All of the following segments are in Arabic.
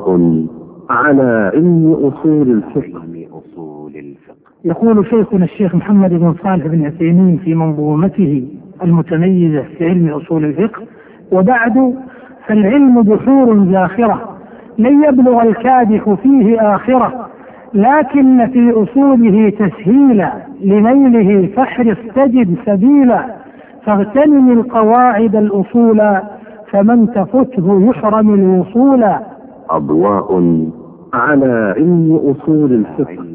أضواء على علم أصول الفقه. يقول شيخنا الشيخ محمد بن صالح بن عثيمين في منظومته المتميزة في علم أصول الفقه: وبعد فالعلم بحور زاخرة لن يبلغ الكادح فيه آخرة، لكن في أصوله تسهيلا لنيله فاحرص تجد سبيلا، فاغتنم القواعد الأصول فمن تفته يحرم الوصول. أضواء على علم أصول الفقه،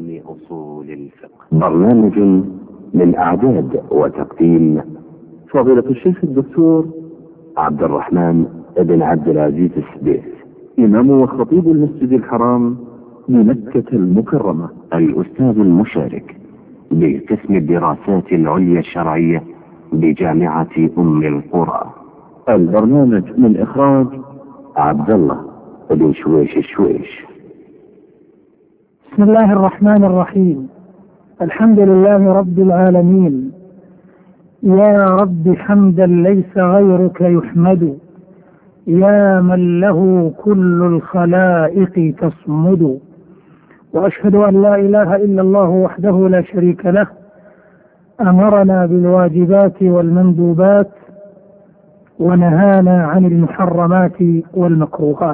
برنامج من إعداد وتقديم فضيلة الشيخ الدكتور عبد الرحمن بن عبد العزيز السديس، إمام وخطيب المسجد الحرام بمكة المكرمة، الأستاذ المشارك بقسم الدراسات العليا الشرعية بجامعة أم القرى. البرنامج من إخراج عبد الله بن شويش الشويش. بسم الله الرحمن الرحيم. الحمد لله رب العالمين، يا رب حمدا ليس غيرك يحمد، يا من له كل الخلائق تصمد. وأشهد أن لا إله إلا الله وحده لا شريك له، أمرنا بالواجبات والمندوبات ونهانا عن المحرمات والمكروهات.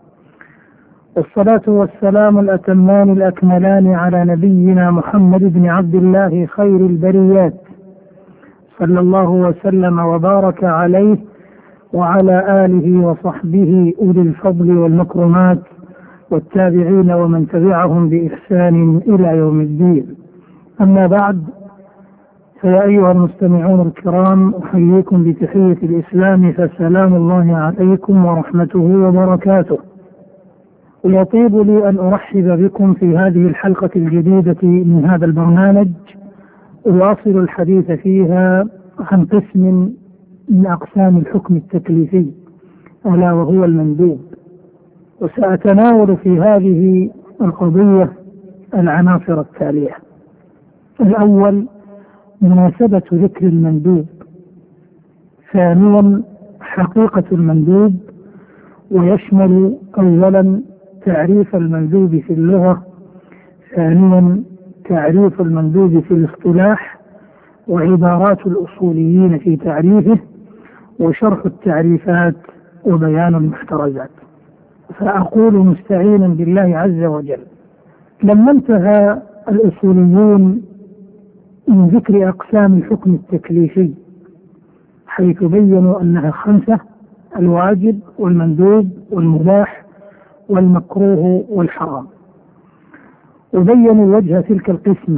والصلاة والسلام الأتمان الأكملان على نبينا محمد بن عبد الله خير البريات، صلى الله وسلم وبارك عليه وعلى آله وصحبه أولي الفضل والمكرمات والتابعين ومن تبعهم بإحسان إلى يوم الدين. أما بعد، فيا أيها المستمعون الكرام، أحييكم بتحية الإسلام، فسلام الله عليكم ورحمته وبركاته. ويطيب لي أن أرحب بكم في هذه الحلقة الجديدة من هذا البرنامج، أواصل الحديث فيها عن قسم من أقسام الحكم التكليفي، ألا وهو المندوب. وسأتناول في هذه القضية العناصر التالية: الأول، مناسبة ذكر المندوب. ثانيا، حقيقة المندوب، ويشمل أولا تعريف المندوب في اللغة، ثانيا تعريف المندوب في الاصطلاح وعبارات الأصوليين في تعريفه، وشرح التعريفات وبيان المحترزات. فأقول مستعينا بالله عز وجل: لما انتهى الأصوليون من ذكر أقسام الحكم التكليفي، حيث بينوا أنها 5: الواجب والمندوب والمباح والمكروه والحرام، وبينوا وجه تلك القسمة،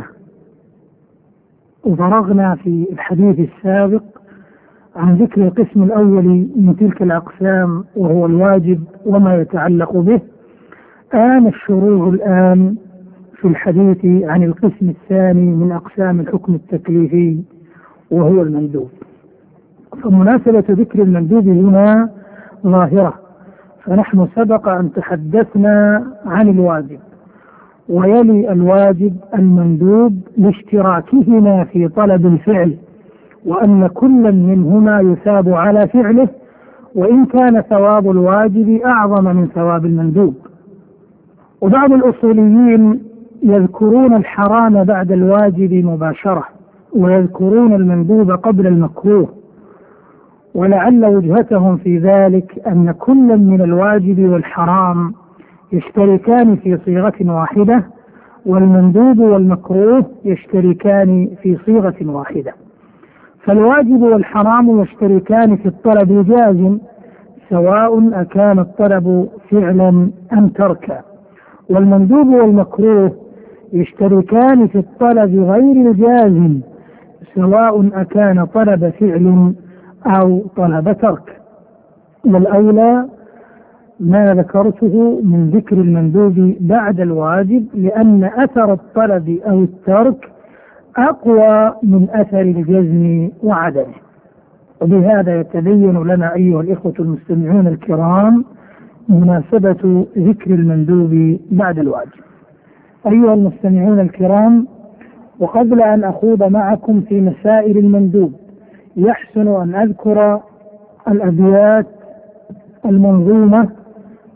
وفرغنا في الحديث السابق عن ذكر القسم الأول من تلك الأقسام وهو الواجب وما يتعلق به. آن الشروع الآن في الحديث عن القسم الثاني من أقسام الحكم التكليفي وهو المندوب. فمناسبة ذكر المندوب هنا ظاهرة، فنحن سبق أن تحدثنا عن الواجب، ويلي الواجب المندوب لاشتراكهما في طلب الفعل، وأن كل منهما يثاب على فعله، وإن كان ثواب الواجب أعظم من ثواب المندوب. وبعض الأصوليين يذكرون الحرام بعد الواجب مباشرة، ويذكرون المندوب قبل المكروه، ولعل وجهتهم في ذلك أن كل من الواجب والحرام يشتركان في صيغة واحدة، والمندوب والمكروه يشتركان في صيغة واحدة. فالواجب والحرام يشتركان في الطلب الجازم، سواء أكان الطلب فعلا أم تركا، والمندوب والمكروه يشتركان في الطلب غير الجازم، سواء أكان طلب فعل أو طلب ترك. والأولى ما ذكرته من ذكر المندوب بعد الواجب، لأن أثر الطلب أو الترك أقوى من أثر الجزم وعدمه. وبهذا يتبين لنا أيها الإخوة المستمعون الكرام مناسبة ذكر المندوب بعد الواجب. أيها المستمعون الكرام، وقبل أن أخوض معكم في مسائل المندوب، يحسن أن أذكر الأبيات المنظومة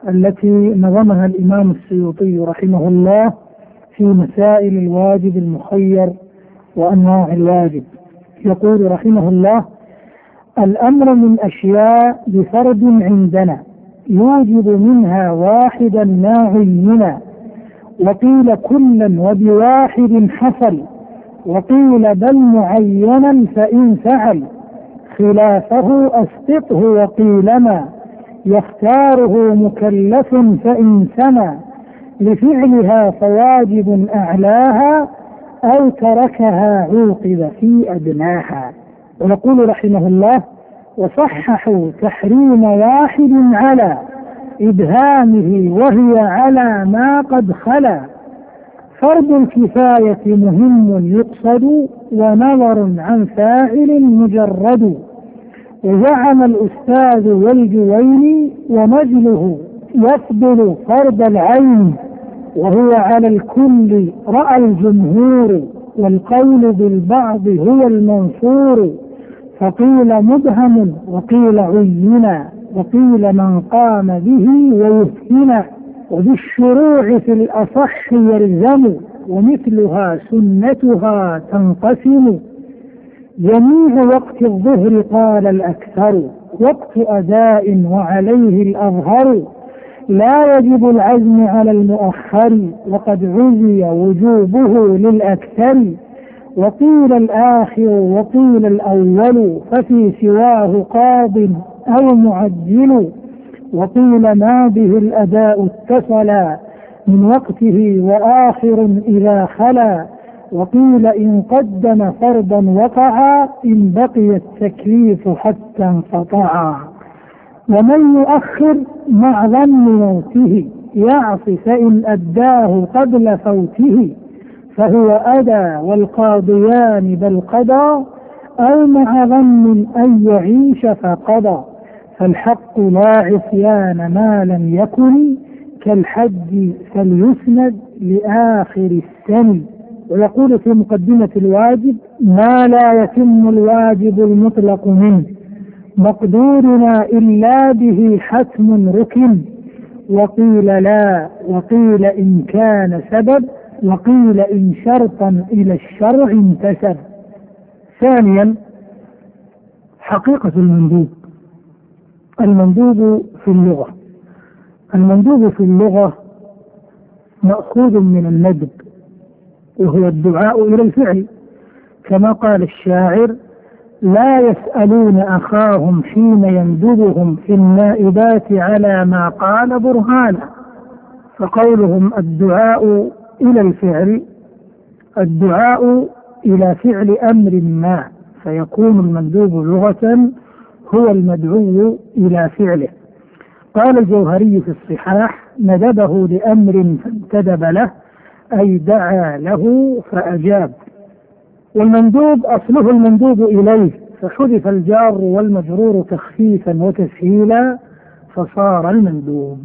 التي نظمها الإمام السيوطي رحمه الله في مسائل الواجب المخير وأنواع الواجب. يقول رحمه الله: الأمر من أشياء بفرد عندنا يوجب منها واحدا ما عينا، وقيل كلا وبواحد حصل، وقيل بل معينا فإن فعل، خلافه أسقطه وقيل ما يختاره مكلف فإن سمى، لفعلها فواجب أعلاها أو تركها عوقب في أدناها. ويقول رحمه الله: وصححوا تحريم واحد على إبهامه وهي على ما قد خلا، فرض الكفاية مهم يقصد ونظر عن فاعل مجرد، وزعم الأستاذ والجويني ومجله يفضل فرض العين، وهو على الكل رأى الجمهور، والقول بالبعض هو المنصور، فقيل مبهم وقيل عينا، وقيل من قام به ويهتنا، وبالشروع في الأصح يلزم، ومثلها سنتها تنقسم. جميع وقت الظهر قال الأكثر، وقت أداء وعليه الأظهر، لا يجب العزم على المؤخر، وقد عزي وجوبه للأكثر، وقيل الآخر وقيل الأول، ففي سواه قاض أو معجل، وقيل ما به الأداء اتصلا من وقته وآخر إذا خلا، وقيل إن قدم فرضا وقعا إن بقي التكليف حتى انقطعا. ومن يؤخر مع ظن موته يعص فإن أداه قبل فوته، فهو أدى والقاضيان بل قضى، أو مع ظن أن يعيش فقضى، فالحق لا عصيان ما لم يكن، كالحج فليسند لآخر السن. ويقول في مقدمة الواجب: ما لا يتم الواجب المطلق منه مقدورنا إلا به حتم ركن، وقيل لا، وقيل إن كان سبب، وقيل إن شرطا إلى الشرع انتسب. ثانيا، حقيقة المندوب. المندوب في اللغة، المندوب في اللغة مأخوذ من الندب، وهو الدعاء إلى الفعل، كما قال الشاعر: لا يسألون أخاهم حين يندبهم في النائبات على ما قال برهانا. فقولهم الدعاء إلى الفعل، الدعاء إلى فعل أمر ما، فيكون المندوب لغة هو المدعو إلى فعله. قال الجوهري في الصحاح: ندبه لأمر فانتدب له، أي دعا له فأجاب. والمندوب أصله المندوب إليه، فحذف الجار والمجرور تخفيفا وتسهيلا فصار المندوب.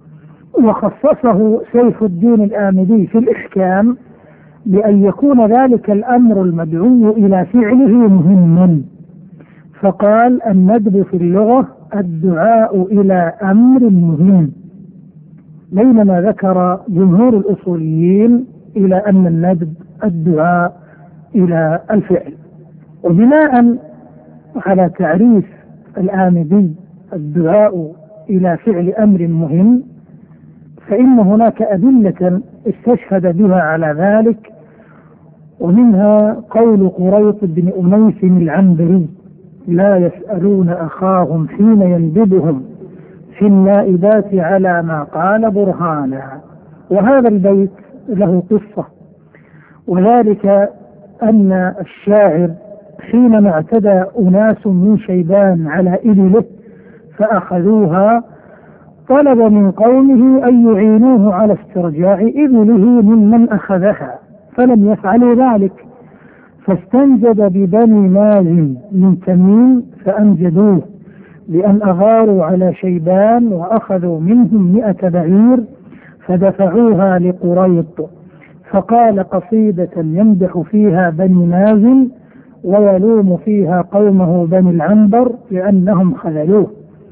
وخصصه سيف الدين الآمدي في الإحكام بأن يكون ذلك الأمر المدعو إلى فعله مهما، فقال: الندب في اللغة الدعاء إلى أمر مهم، بينما ذكر جمهور الأصوليين إلى أن الندب الدعاء إلى الفعل. وبناء على تعريف الآمدي الدعاء إلى فعل أمر مهم، فإن هناك أدلة استشهد بها على ذلك، ومنها قول قريط بن أنيس العنبري: لا يسألون أخاهم حين يندبهم في النائبات على ما قال برهانا. وهذا البيت له قصة، وذلك أن الشاعر حينما اعتدى أناس من شيبان على إبله فأخذوها، طلب من قومه أن يعينوه على استرجاع إبله ممن أخذها، فلم يفعلوا ذلك، فاستنجد ببني مازن من تميم فأنجدوه بأن أغاروا على شيبان وأخذوا منهم 100 بعير فدفعوها لقريط، فقال قصيدة يمدح فيها بني مازن ويلوم فيها قومه بني العنبر لأنهم خذلوه.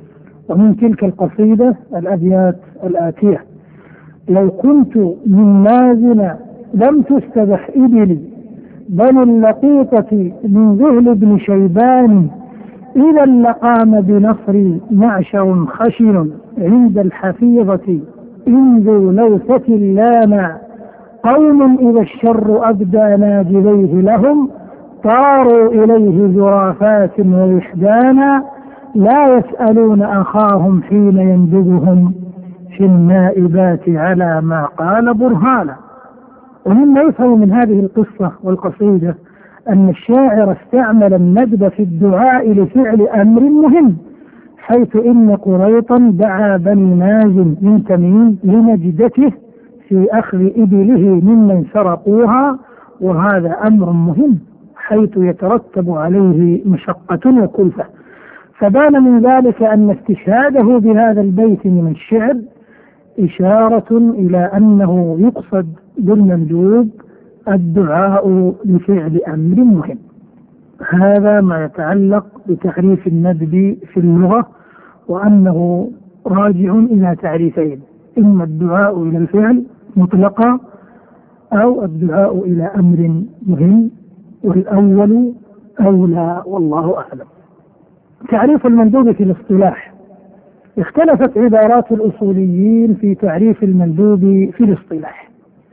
ومن تلك القصيدة الأبيات الآتية: لو كنت من مازن لم تستبح إبلي، بل اللقيطة من ذهل بن شيبان، إذا لقام بنصري معشر خشن، عند الحفيظة إن ذو لوثة لانا، قوم إذا الشر أبدى ناجليه لهم، طاروا إليه زرافات ووحدانا، لا يسألون أخاهم حين ينبذهم في النائبات على ما قال برهانا. ومما يفهم من هذه القصة والقصيدة أن الشاعر استعمل الندب في الدعاء لفعل أمر مهم، حيث إن قريطا دعا بني مازن من تميم لنجدته في أخذ إبله ممن سرقوها، وهذا أمر مهم حيث يترتب عليه مشقة وكلفة. فبان من ذلك أن استشهاده بهذا البيت من الشعر إشارة إلى أنه يقصد بالمندوب الدعاء لفعل أمر مهم. هذا ما يتعلق بتعريف الندب في اللغة، وأنه راجع إلى تعريفين: إما الدعاء إلى الفعل مطلقا، أو الدعاء إلى أمر مهم، والأول أولى والله أعلم. تعريف المندوب في الاصطلاح: اختلفت عبارات الأصوليين في تعريف المندوب في الاصطلاح،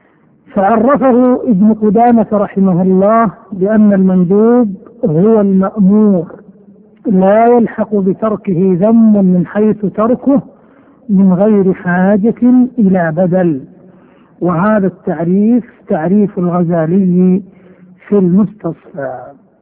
فعرفه ابن قدامة رحمه الله بأن المندوب هو المأمور لا يلحق بتركه ذم من حيث تركه من غير حاجة إلى بدل، وهذا التعريف تعريف الغزالي في المستصفى.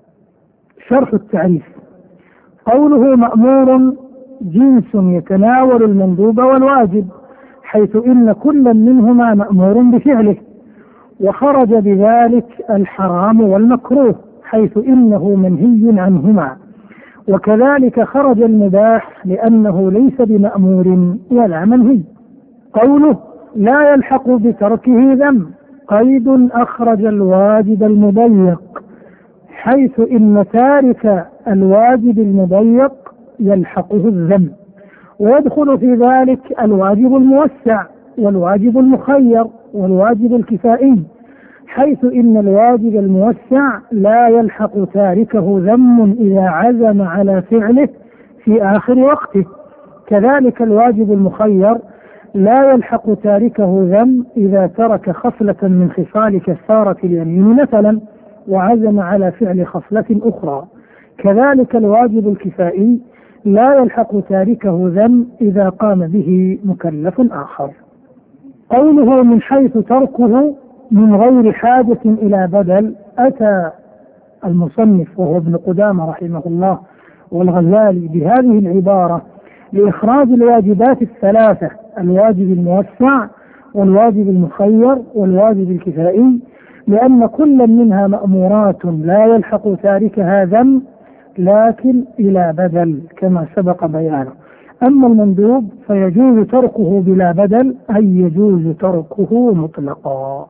شرح التعريف: قوله مأمور جنس يتناول المندوب والواجب، حيث إن كل منهما مأمور بفعله، وخرج بذلك الحرام والمكروه حيث إنه منهي عنهما، وكذلك خرج المباح لأنه ليس بمأمور ولا منهي. قوله لا يلحق بتركه ذم، قيد أخرج الواجب المضيق، حيث إن تارك الواجب المضيق يلحقه الذم، ويدخل في ذلك الواجب الموسع والواجب المخير والواجب الكفائي، حيث إن الواجب الموسع لا يلحق تاركه ذم إذا عزم على فعله في آخر وقته، كذلك الواجب المخير لا يلحق تاركه ذم إذا ترك خصلة من خصال كفارة اليمين مثلا وعزم على فعل خصلة أخرى، كذلك الواجب الكفائي لا يلحق تاركه ذم إذا قام به مكلف آخر. قوله من حيث تركه من غير حاجة إلى بدل، أتى المصنف وهو ابن قدامة رحمه الله والغزالي بهذه العبارة لإخراج الواجبات الثلاثة: الواجب الموسع والواجب المخير والواجب الكفائي، لأن كل منها مأمورات لا يلحق تاركها ذم لكن إلى بدل كما سبق بيانه. أما المندوب فيجوز تركه بلا بدل، أي يجوز تركه مطلقا.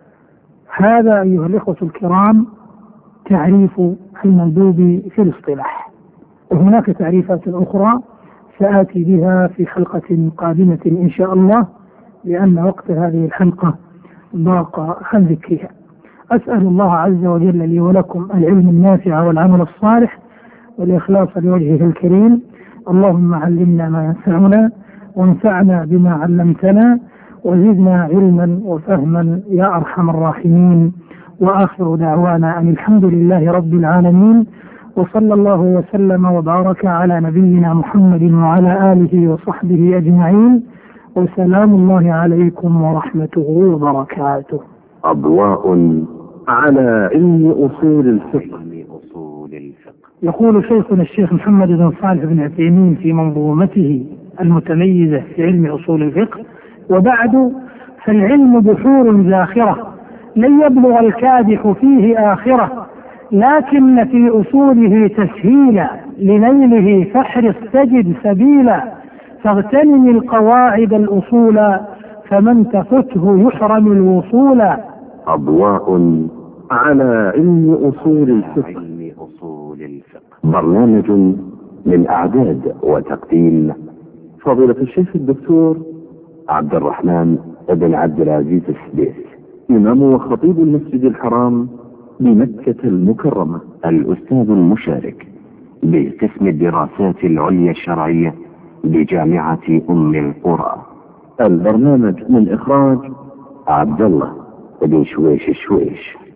هذا أيها الإخوة الكرام تعريف المندوب في الاصطلاح، وهناك تعريفات أخرى سآتي بها في حلقة قادمة إن شاء الله، لأن وقت هذه الحلقة ضاق عن ذكرها. أسأل الله عز وجل لي ولكم العلم النافع والعمل الصالح والإخلاص لوجهه الكريم. اللهم علمنا ما ينفعنا وانفعنا بما علمتنا وزدنا علما وفهما يا أرحم الراحمين. وآخر دعوانا أن الحمد لله رب العالمين، وصلى الله وسلم وبارك على نبينا محمد وعلى آله وصحبه أجمعين، وسلام الله عليكم ورحمته وبركاته. أضواء على علم أصول الفقه. يقول شيخنا الشيخ محمد بن صالح بن عثيمين في منظومته المتميزة في علم أصول الفقه: وبعد فالعلم بحور زاخرة، لن يبلغ الكادح فيه آخرة، لكن في أصوله تسهيلا، لنيله فاحرص تجد سبيلا، فاغتنم القواعد الأصول، فمن تفته يحرم الوصول. أضواء على علم أصول الفقه. برنامج من إعداد وتقديم فضيلة الشيخ الدكتور عبد الرحمن بن عبد العزيز السديس، إمام وخطيب المسجد الحرام بمكة المكرمة، الأستاذ المشارك بقسم الدراسات العليا الشرعية بجامعة أم القرى. البرنامج من إخراج عبد الله بن شويش.